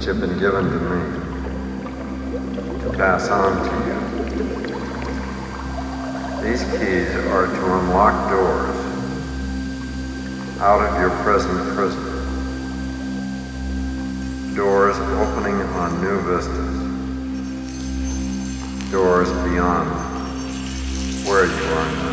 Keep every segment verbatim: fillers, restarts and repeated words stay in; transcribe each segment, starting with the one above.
have been given to me to pass on to you. These keys are to unlock doors out of your present prison. Doors opening on new vistas. Doors beyond where you are now.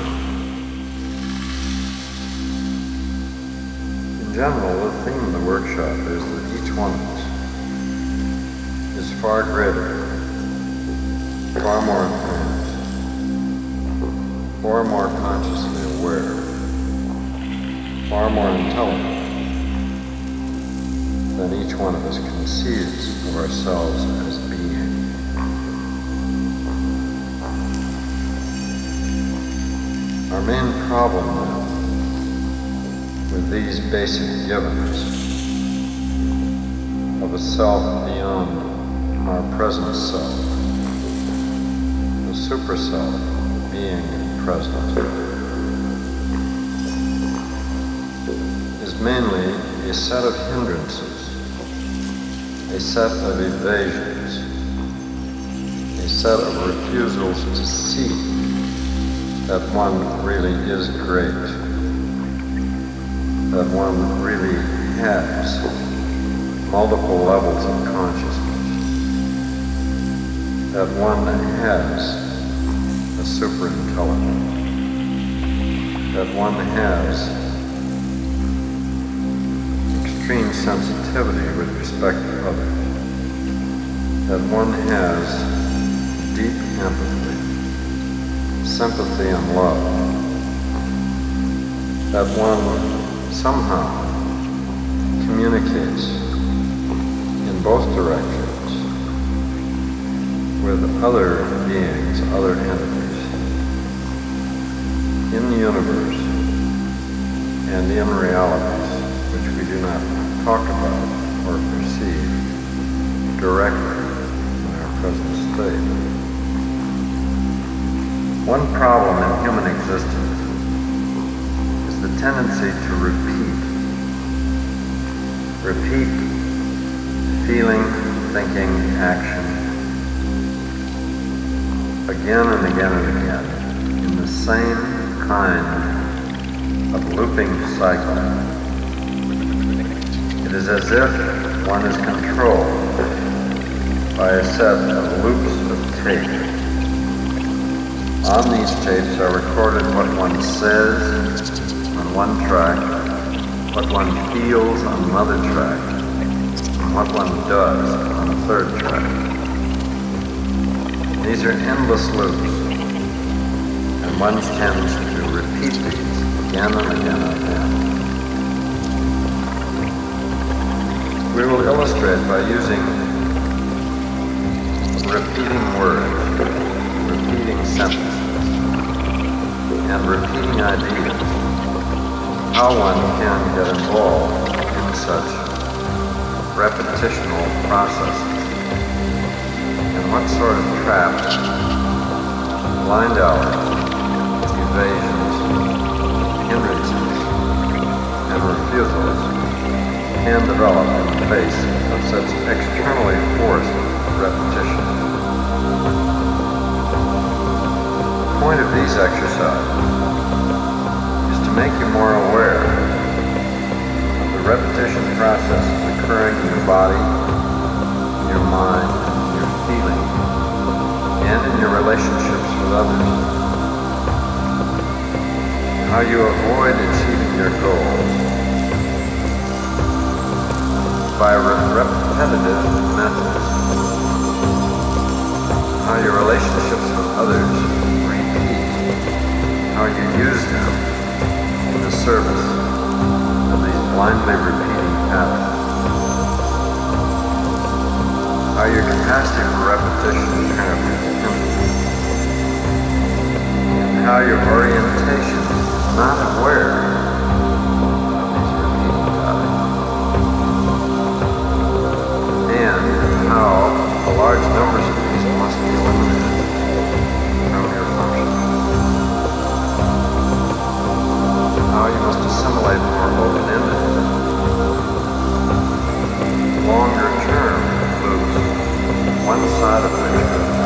In general, the theme of the workshop is that each one of us is far greater, far more advanced, far more consciously aware, far more intelligent than each one of us conceives of ourselves as being. Our main problem now with these basic givens of a self beyond our present self, the super self being present, is mainly a set of hindrances, a set of evasions, a set of refusals to see that one really is great, that one really has multiple levels of consciousness, that one has a super intelligence, that one has extreme sensitivity with respect to others, that one has deep empathy, sympathy and love, that one somehow communicates in both directions with other beings, other entities in the universe and in realities which we do not talk about or perceive directly in our present state. One problem in human existence is the tendency to repeat. Repeat feeling, thinking, action again and again and again in the same kind of looping cycle. It is as if one is controlled by a set of loops of tape. On these tapes are recorded what one says on one track, what one feels on another track, and what one does on a third track. These are endless loops, and one tends to repeat these again and again and again. We will illustrate by using repeating words, repeating sentences, and repeating ideas, how one can get involved in such repetitional processes, and what sort of traps, blind alleys, evasions, hindrances, and refusals can develop in the face of such externally forced repetition. The point of these exercises is to make you more aware of the repetition processes occurring in your body, your mind, your feeling, and in your relationships with others. How you avoid achieving your goals by re- repetitive methods. How your relationships with others repeat. How you use them in the service of these blindly repeating patterns. How your capacity for repetition apparently is infinite. And how your orientation is not aware of these repeating patterns. And how the large numbers of these must be eliminated from your function. How you must assimilate more open-ended, longer-term knowledge of